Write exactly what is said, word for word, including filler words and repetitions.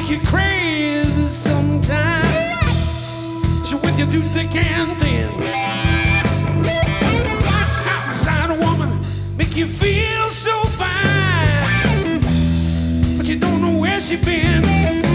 make you crazy sometimes. She's with you through thick and thin. Outside a woman make you feel so fine, but you don't know where she been.